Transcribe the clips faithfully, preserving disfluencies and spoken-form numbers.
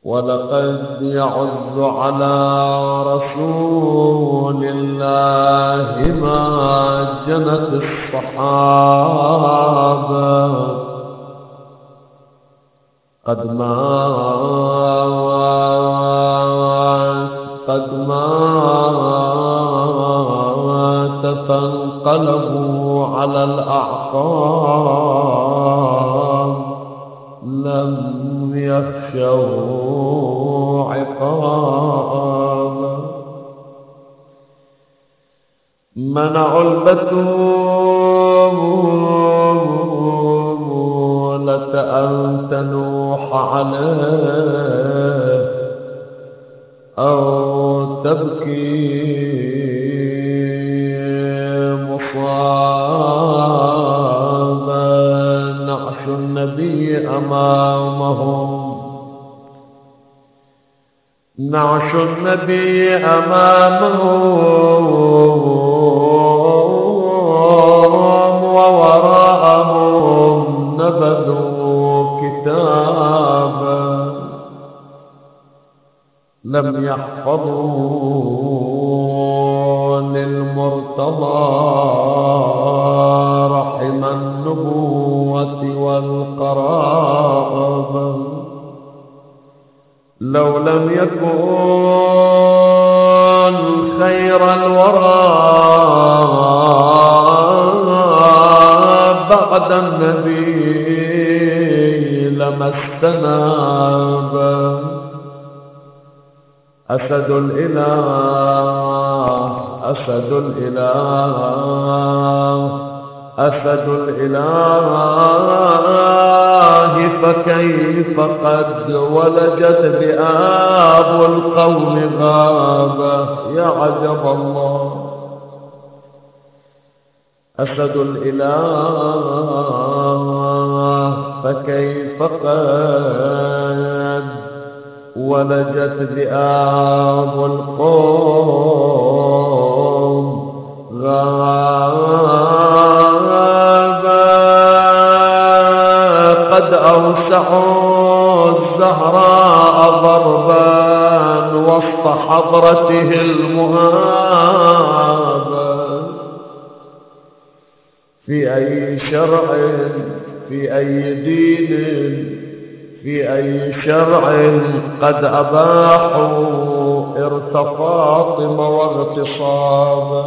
ولقد يعز على رسول الله ما جنت الصحابة قد مات قد مات فانقلبوا على الأعقاب لم يخشوا عقابا منعوا البتولة أن تنوح عليه أو تبكي مصابا نعش النبي أمامهم نعش النبي أمامهم ووراءهم نبذوا كتابا لم يحفظوا للمرتضى رحم النبوة والقرابة لو لم يكن خير الورى بعد النبي لما استناب أسد الإله أسد الإله أسد الإله فكيف قد ولجت ذئاب القوم غابة يا عجب الله أسد الإله فكيف قد ولجت ذئاب القوم غابا قد أوسعوا الزهراء ضربا وسط حضرته المهابة في أي شرع في أي دين في أي شرع قد أباحوا إرث فاطمة واغتصابا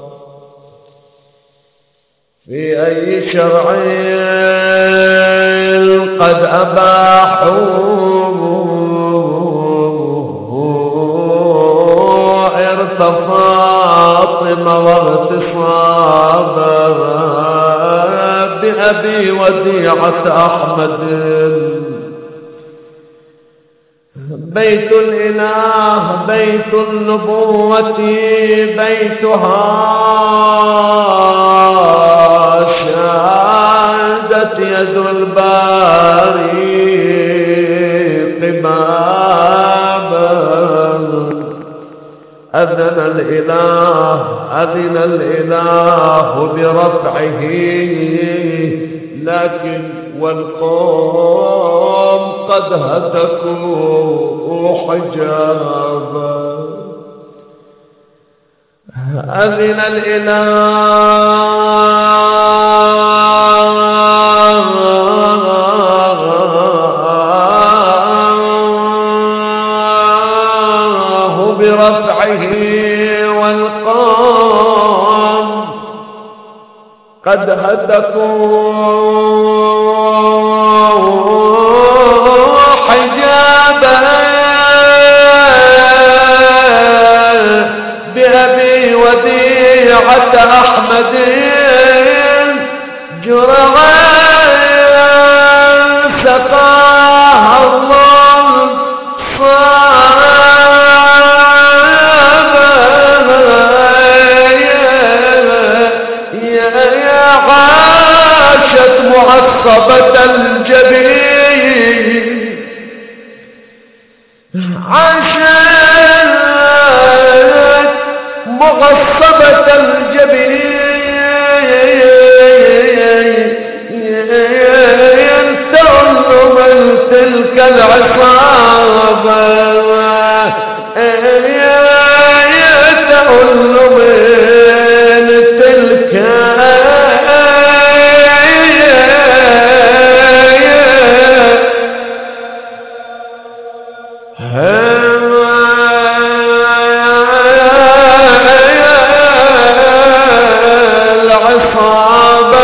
في أي شرع قد أباحوا إرث فاطمة واغتصابا بأبي وديعة أحمد بيت الإله بيت النبوة بيتها شادت يد الباري قبابا أذن الإله أذن الإله برفعه لكن والقوم قد هتكوا حجابا أذن الإله برفعه والقوم قد هتكوا حجابا بأبي وديعة أحمد جرعا سقاها الله صابا يا عاشت معصبة الجبين عاشت مغصبة الجبين تؤل من تلك العصابة يتعل من تلك العصابة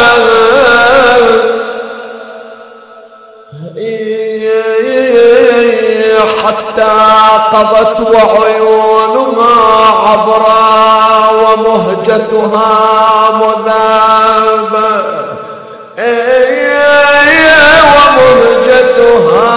حتى قضت وعيونها عبرا ومهجتها مذابة ومهجتها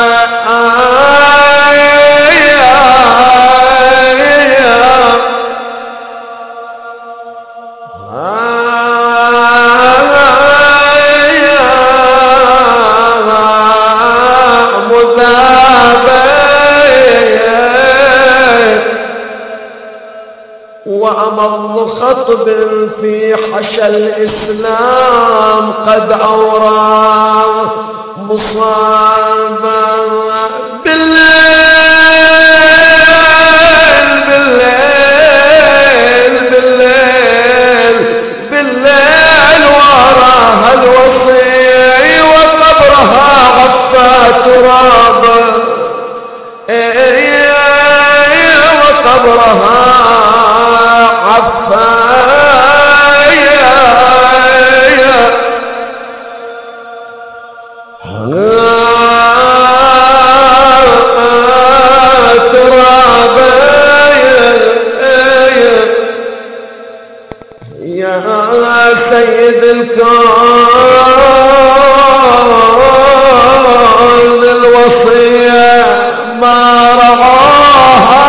وأمض خطب في حشى الإسلام قد أورى مصابا بالليل بالليل بالليل بالليل وراها الوصي وقبرها عفى ترابا وقبرها يا سيد الكون الوصية ما رعاها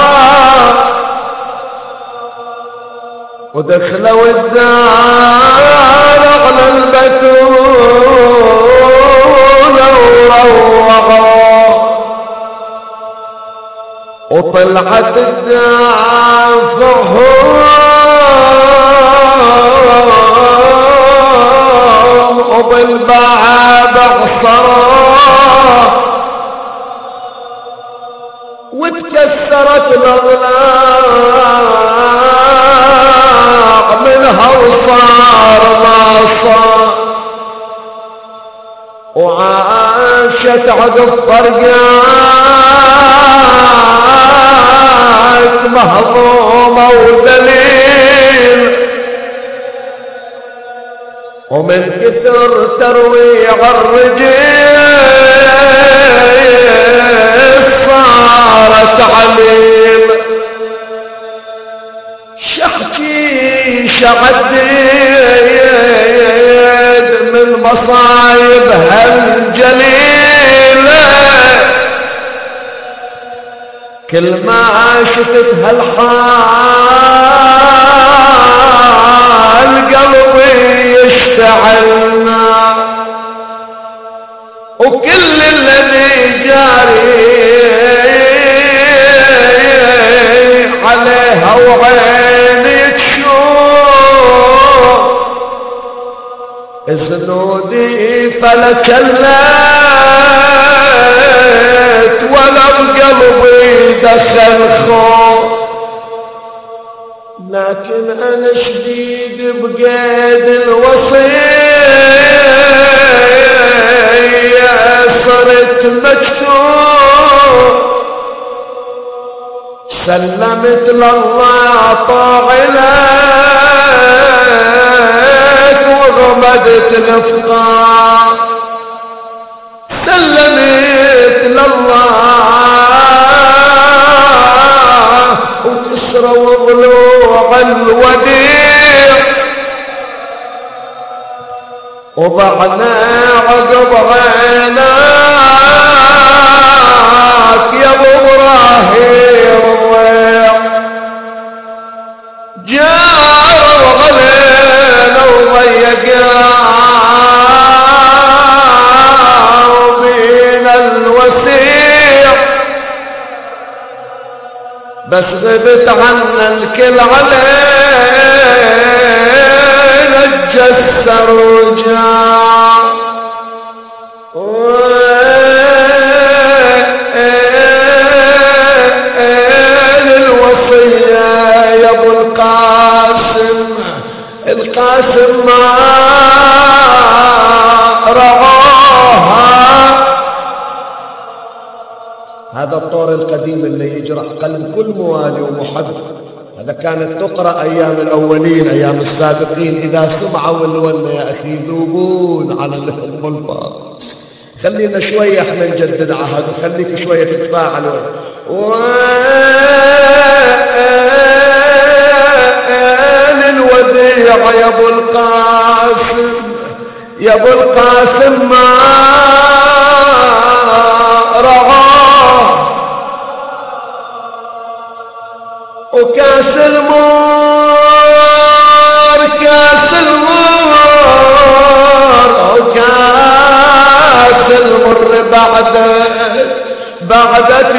ودخلوا الدار على البتول وروعوا وطلعت الدافعهم وبالبعاد عصرا وتكسرت الاضلاع منها وصار ما صار وعاشت عقب طرقات مهضومة ودليل ومن كثر ترويع الرجال صارت عليل شحكي شعديد من مصايبها الجليلة كل ما شفت هالحال قلبي يشتعلنا وكل الذي جاري عليها وعيني تشوف زنودي فلتلت ولو قلبي دخل خوف لكن انا شديد بقيد الوصية صرت مكتوب سلمت لله طاعلك وغمدت نفقا سلمت لله وكسرى وضلوع الوديع وضعنا عقب عيناك يا ابو ابراهيم جاروا علينا وضيقوا بينا الوسيع بس غبت عنا الكل علينا اتجسر وجاء هذا الطور القديم اللي يجرح قلب كل موالي ومحب. هذا كانت تقرأ أيام الأولين أيام السابقين. إذا سمعوا الونة يا أخي يذوبون على الهم الفاضل. خلينا شوية احنا نجدد عهد وخليك شوية تتفاعل. وين الوديع يا ابو القاسم يا ابو القاسم ما رعاه وكاس المر كاس المر وكاس المر بعدك بعدك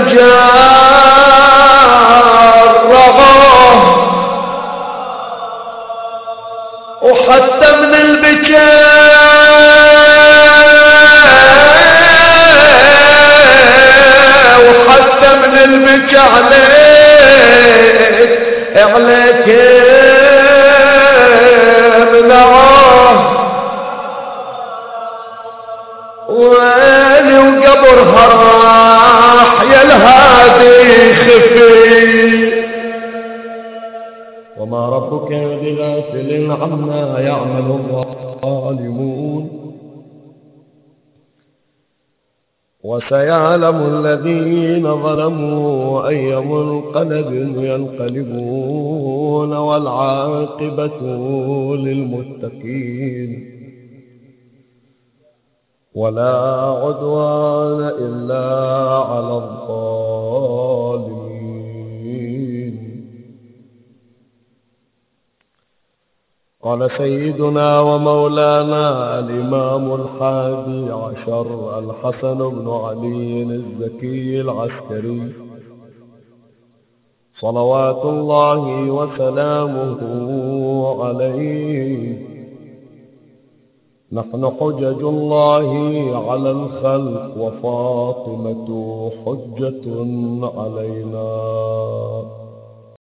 جرغاه وحتى من البكاء وحتى من البكاء عليك عليك منعاه ويلي وقبرها راح يا الهادي خفي وما ربك بغافل عما يعمل الظالمون وسيعلم الذين ظلموا أي منقلب ينقلبون والعاقبة للمتقين ولا عدوان إلا على الظالمين. قال سيدنا ومولانا الإمام الحادي عشر الحسن بن علي الزكي العسكري صلوات الله وسلامه عليه: نحن حجج الله على الخلق وفاطمة حجة علينا.